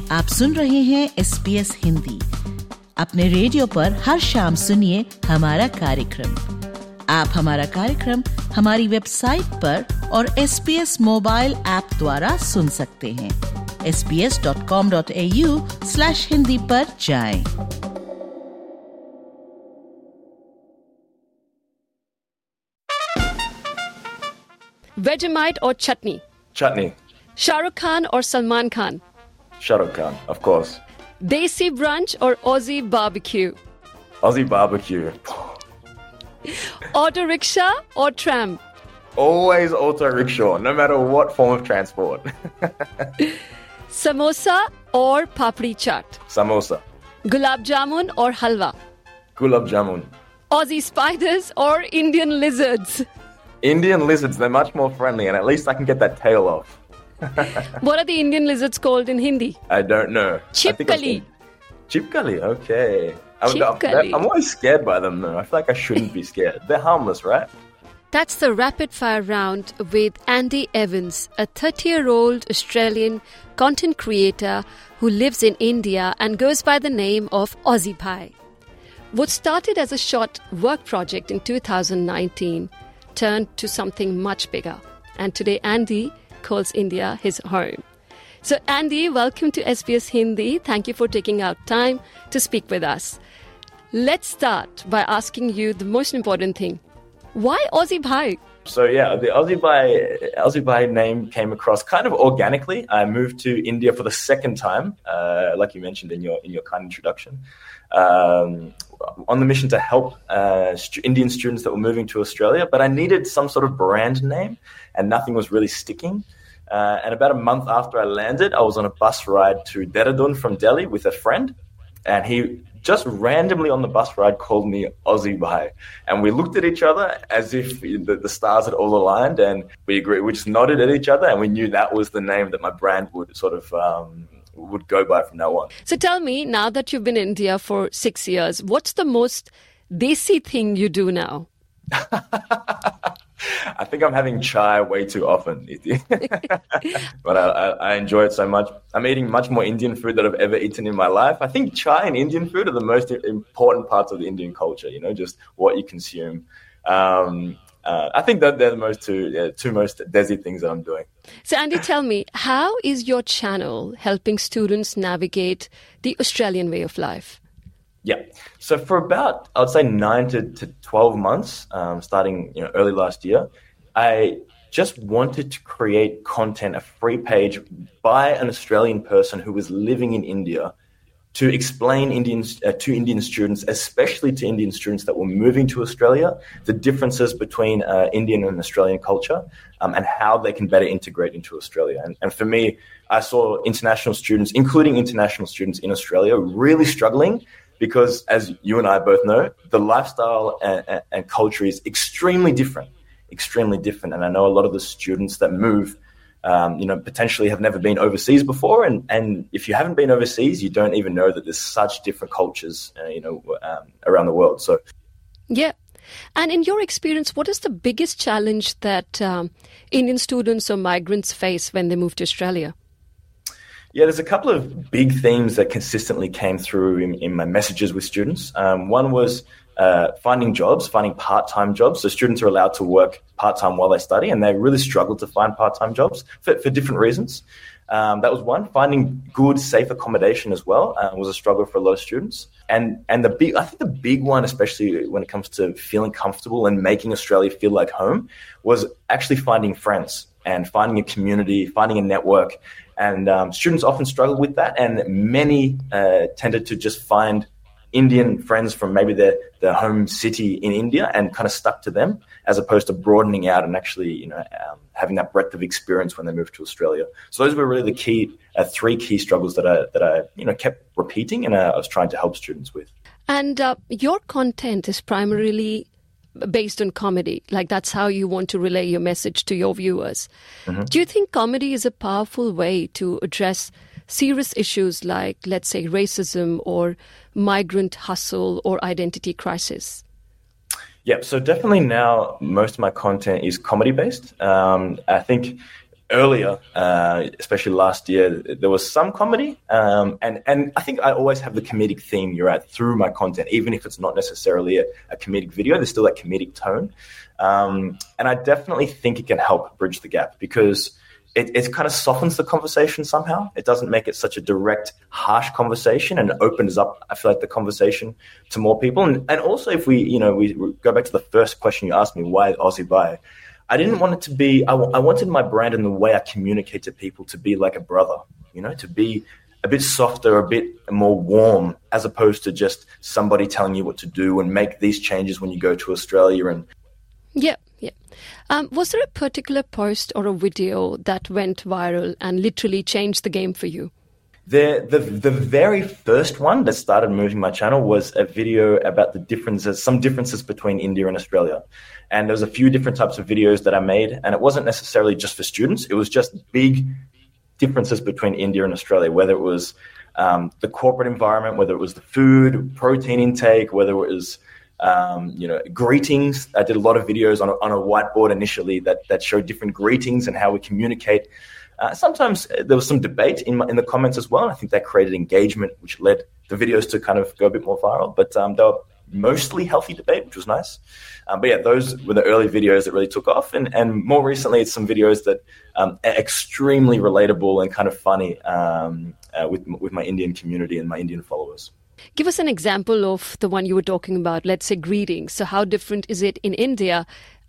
आप सुन रहे हैं SBS हिंदी। अपने रेडियो पर हर शाम सुनिए हमारा कार्यक्रम। आप हमारा कार्यक्रम हमारी वेबसाइट पर और SBS मोबाइल ऐप द्वारा सुन सकते हैं। sbs.com.au/hindi पर जाएं। Vegemite or chutney? Chutney. Shah Rukh Khan or Salman Khan? Shah Rukh Khan, of course. Desi brunch or Aussie barbecue? Aussie barbecue. Auto rickshaw or tram? Always auto rickshaw, no matter what form of transport. Samosa or papri chaat? Samosa. Gulab jamun or halwa? Gulab jamun. Aussie spiders or Indian lizards? Indian lizards, they're much more friendly, and at least I can get that tail off. What are the Indian lizards called in Hindi? I don't know. Chipkali. Chipkali, okay. Chipkali. I'm always scared by them, though. I feel like I shouldn't be scared. They're harmless, right? That's the rapid fire round with Andy Evans, a 30-year-old Australian content creator who lives in India and goes by the name of Aussie Pie. What started as a short work project in 2019 turned to something much bigger. And today Andy calls India his home. So Andy, welcome to SBS Hindi. Thank you for taking out time to speak with us. Let's start by asking you the most important thing. Why Aussie Pie? So yeah, the Aussie Pie name came across kind of organically. I moved to India for the second time, like you mentioned in your kind introduction, on the mission to help Indian students that were moving to Australia. But I needed some sort of brand name, and nothing was really sticking. And about a month after I landed, I was on a bus ride to Dehradun from Delhi with a friend, and he just randomly on the bus ride called me Aussie Pie. And we looked at each other as if the stars had all aligned, and we agreed. We just nodded at each other, and we knew that was the name that my brand would sort of would go by from now on. So tell me, now that you've been in India for 6 years, what's the most desi thing you do now? I think I'm having chai way too often, but I enjoy it so much. I'm eating much more Indian food than I've ever eaten in my life. I think chai and Indian food are the most important parts of the Indian culture, just what you consume. I think that they're the two most desi things that I'm doing. So Andy, tell me, how is your channel helping students navigate the Australian way of life? Yeah. So for about, I would say 9 to 12 months, starting early last year, I just wanted to create content, a free page by an Australian person who was living in India, to explain to Indian students, especially to Indian students that were moving to Australia, the differences between Indian and Australian culture, and how they can better integrate into Australia. And for me, I saw international students, including international students in Australia, really struggling because, as you and I both know, the lifestyle and culture is extremely different. And I know a lot of the students that move potentially have never been overseas before. And if you haven't been overseas, you don't even know that there's such different cultures, around the world. So, yeah. And in your experience, what is the biggest challenge that Indian students or migrants face when they move to Australia? Yeah, there's a couple of big themes that consistently came through in my messages with students. One was finding part-time jobs. So students are allowed to work part-time while they study, and they really struggle to find part-time jobs for different reasons. That was one. Finding good, safe accommodation as well was a struggle for a lot of students. And I think the big one, especially when it comes to feeling comfortable and making Australia feel like home, was actually finding friends and finding a community, finding a network. And students often struggle with that, and many tended to just find Indian friends from maybe their home city in India and kind of stuck to them, as opposed to broadening out and actually, having that breadth of experience when they moved to Australia. So those were really the three key struggles that I kept repeating, and I was trying to help students with. And your content is primarily based on comedy, like that's how you want to relay your message to your viewers. Mm-hmm. Do you think comedy is a powerful way to address serious issues like, let's say, racism or migrant hustle or identity crisis? Yeah, so definitely now most of my content is comedy based. I think earlier, especially last year, there was some comedy, and I think I always have the comedic theme, you're right, through my content, even if it's not necessarily a comedic video, there's still that comedic tone. And I definitely think it can help bridge the gap because it kind of softens the conversation somehow. It doesn't make it such a direct, harsh conversation, and it opens up, I feel like, the conversation to more people. And also, if we go back to the first question you asked me, why Aussie Bye? I didn't want it to be, I wanted my brand and the way I communicate to people to be like a brother, to be a bit softer, a bit more warm, as opposed to just somebody telling you what to do and make these changes when you go to Australia. And yeah. Was there a particular post or a video that went viral and literally changed the game for you? The very first one that started moving my channel was a video about some differences between India and Australia. And there was a few different types of videos that I made, and it wasn't necessarily just for students. It was just big differences between India and Australia, whether it was the corporate environment, whether it was the food, protein intake, whether it was greetings. I did a lot of videos on a whiteboard initially that showed different greetings and how we communicate. Sometimes there was some debate in the comments as well. I think that created engagement, which led the videos to kind of go a bit more viral. But they were mostly healthy debate, which was nice. But yeah, those were the early videos that really took off. And more recently, it's some videos that are extremely relatable and kind of funny with my Indian community and my Indian followers. Give us an example of the one you were talking about, let's say greetings. So how different is it in India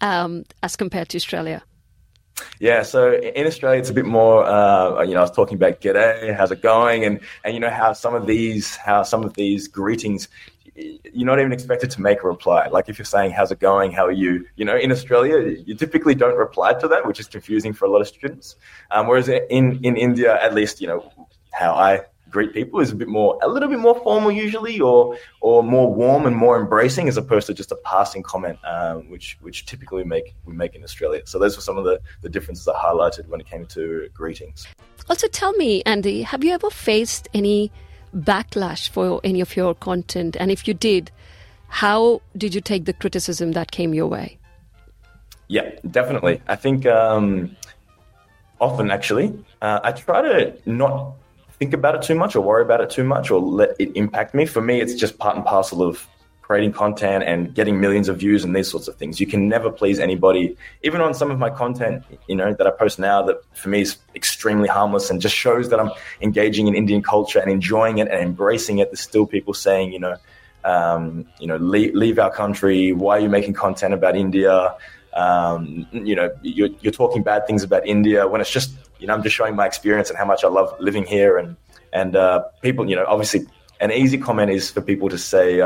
as compared to Australia? Yeah, so in Australia, it's a bit more, I was talking about g'day, how's it going? And how some of these greetings, you're not even expected to make a reply. Like if you're saying, how's it going? How are you? In Australia, you typically don't reply to that, which is confusing for a lot of students. Whereas in India, at least, how I greet people is a little bit more formal usually, or more warm and more embracing, as opposed to just a passing comment, which typically we make in Australia. So those were some of the differences I highlighted when it came to greetings. Also, tell me, Andy, have you ever faced any backlash for any of your content? And if you did, how did you take the criticism that came your way? Yeah, definitely. I think often, actually, I try to not think about it too much or worry about it too much or let it impact me. For me, it's just part and parcel of creating content and getting millions of views and these sorts of things. You can never please anybody. Even on some of my content, that I post now, that for me is extremely harmless and just shows that I'm engaging in Indian culture and enjoying it and embracing it. There's still people saying, leave our country. Why are you making content about India? You're talking bad things about India, when it's just, I'm just showing my experience and how much I love living here. And people, obviously an easy comment is for people to say,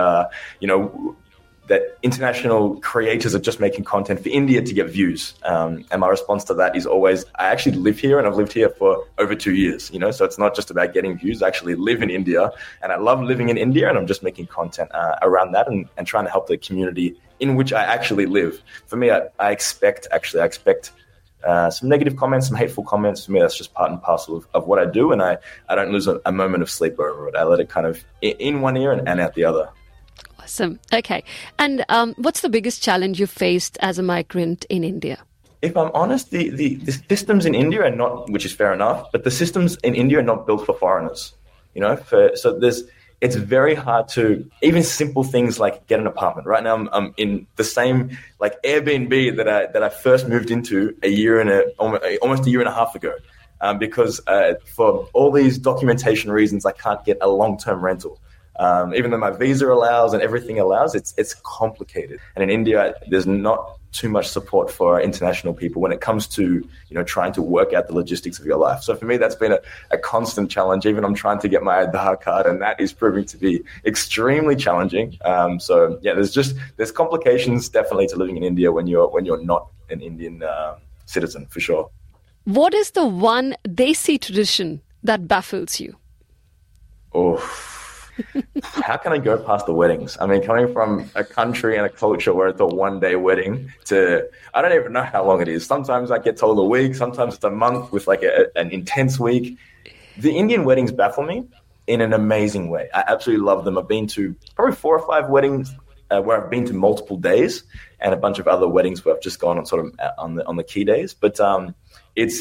that international creators are just making content for India to get views. And my response to that is always, I actually live here and I've lived here for over 2 years, so it's not just about getting views. I actually live in India and I love living in India, and I'm just making content around that and trying to help the community in which I actually live. For me, I expect some negative comments, some hateful comments. For me, that's just part and parcel of what I do, and I don't lose a moment of sleep over it. I let it kind of in one ear and out the other. Awesome. Okay. And what's the biggest challenge you faced as a migrant in India? If I'm honest, the systems in India are not, which is fair enough, but the systems in India are not built for foreigners. It's very hard to, even simple things like get an apartment. Right now, I'm in the same Airbnb that I first moved into almost a year and a half ago, because for all these documentation reasons, I can't get a long-term rental. Even though my visa allows and everything allows, it's complicated. And in India, there's not too much support for international people when it comes to, trying to work out the logistics of your life. So for me, that's been a constant challenge. Even I'm trying to get my Aadhaar card, and that is proving to be extremely challenging. So yeah, there's complications definitely to living in India when you're not an Indian citizen, for sure. What is the one Desi tradition that baffles you? Oh. How can I go past the weddings? I mean, coming from a country and a culture where it's a one-day wedding to, I don't even know how long it is. Sometimes I get told a week, sometimes it's a month with an intense week. The Indian weddings baffle me in an amazing way. I absolutely love them. I've been to probably 4 or 5 weddings where I've been to multiple days, and a bunch of other weddings where I've just gone on sort of on the key days. But it's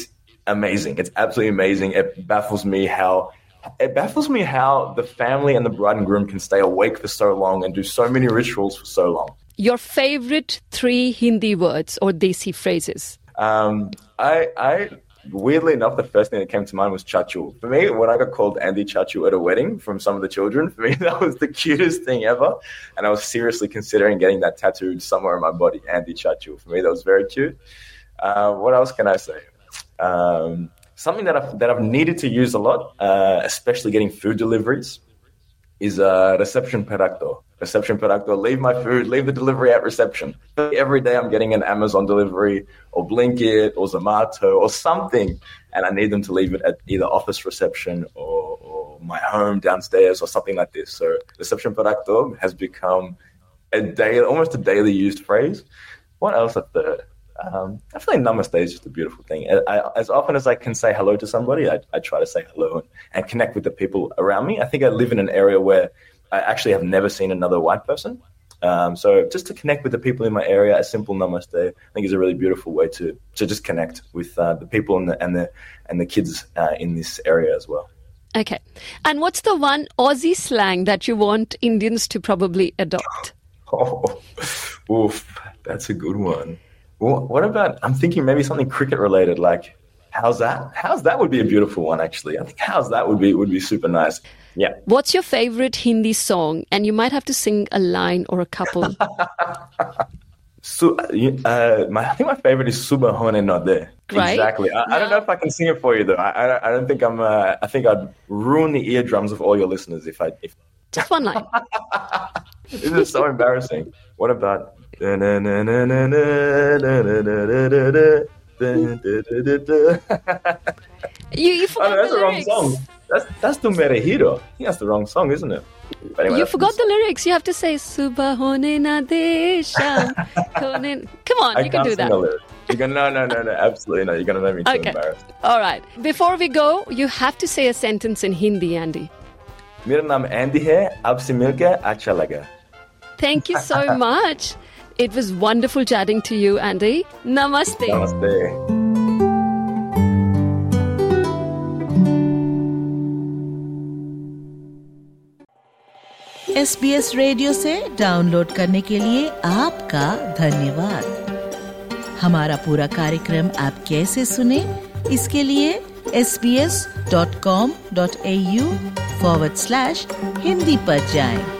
amazing. It's absolutely amazing. It baffles me how the family and the bride and groom can stay awake for so long and do so many rituals for so long. Your favorite 3 Hindi words or Desi phrases? I weirdly enough, the first thing that came to mind was chachu. For me, when I got called Andy Chachu at a wedding from some of the children, for me, that was the cutest thing ever. And I was seriously considering getting that tattooed somewhere on my body, Andy Chachu. For me, that was very cute. What else can I say? Something that I've needed to use a lot, especially getting food deliveries, is reception perakto. Reception perakto, leave my food, leave the delivery at reception. Every day I'm getting an Amazon delivery or Blinkit or Zomato or something, and I need them to leave it at either office reception or my home downstairs or something like this. So reception perakto has become almost a daily used phrase. What else a third? I feel like namaste is just a beautiful thing. As often as I can say hello to somebody, I try to say hello and connect with the people around me. I think I live in an area where I actually have never seen another white person. So just to connect with the people in my area, a simple namaste, I think is a really beautiful way to just connect with the people and the kids in this area as well. Okay. And what's the one Aussie slang that you want Indians to probably adopt? That's a good one. Well, what about, I'm thinking maybe something cricket related, like how's that? How's that would be a beautiful one, actually. I think how's that would be super nice. Yeah. What's your favorite Hindi song? And you might have to sing a line or a couple. I think my favorite is Subah Hone Na De. Right. Exactly. I don't know if I can sing it for you though. I don't think I think I'd ruin the eardrums of all your listeners if Just one line. This is so embarrassing. What about you forgot that's the wrong lyrics. song. That's Tu Mere Hero. I think that's the wrong song, isn't it? But anyway, You forgot the lyrics. You have to say Subah hone na de sham hone. Come on, you can do that. No, absolutely not. You're gonna make me too embarrassed. All right. Before we go, you have to say a sentence in Hindi, Andy. मेरा नाम Andy है, आपसे मिलकर अच्छा लगा. Thank you so much. It was wonderful chatting to you, Andy. Namaste. Namaste. SBS radio से download करने के लिए आपका धन्यवाद. हमारा पूरा कार्यक्रम आप कैसे सुने, इसके लिए sbs.com.au/Hindi पर जाएं.